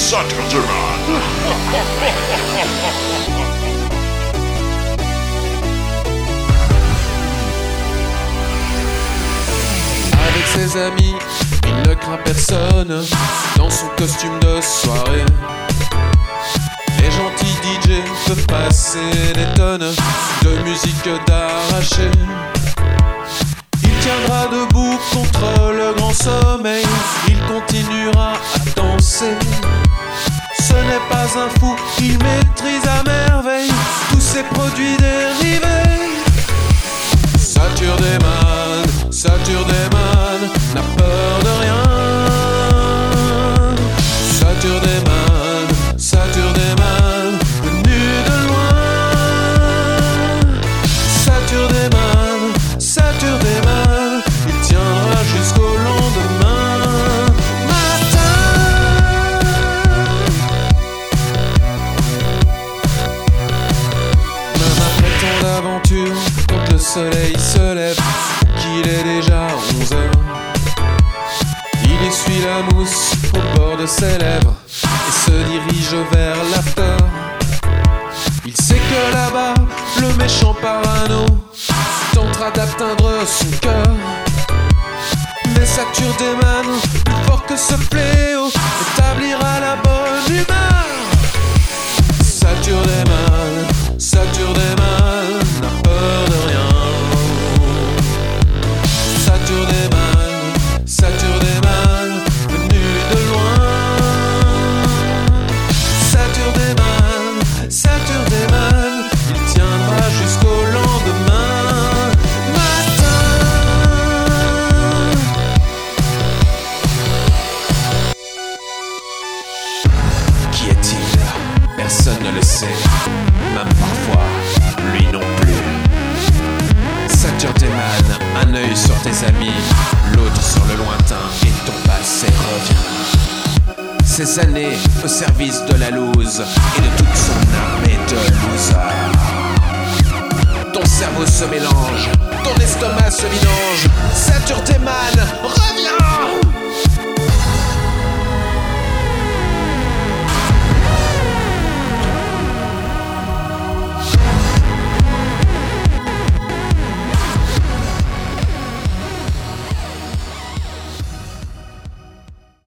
Saturday Man. Avec ses amis, il ne craint personne dans son costume de soirée. Les gentils DJ peuvent passer des tonnes de musique d'arraché. Il tiendra debout contre le grand sommeil, il continuera à danser. Ce n'est pas un fou, il maîtrise à merveille tous ses produits dérivés. Saturday Man n'a peur de rien. Saturday Man, venu de loin. Saturday Man, il tiendra jusqu'au lendemain matin. Même après tant d'aventures, quand le soleil se lève, qu'il est déjà 11 heures, il essuie la mousse au bord de ses lèvres et se dirige vers l'after. Il sait que là-bas, le méchant parano tentera d'atteindre son cœur. Mais Saturday Man, plus fort que ce fléau, établira la bonne humeur. Saturday Man n'a peur de rien. Saturday Man, venu de loin. Saturday Man, il tiendra jusqu'au lendemain matin. Qui est-il? Personne ne le sait, même parfois, lui non plus. Saturday Man, un œil sur tes amis, l'autre sur le lointain et ton passé revient. Ces années au service de la loose et de toute son armée de losers. Ton cerveau se mélange, ton estomac se vidange. Saturday Man, reviens!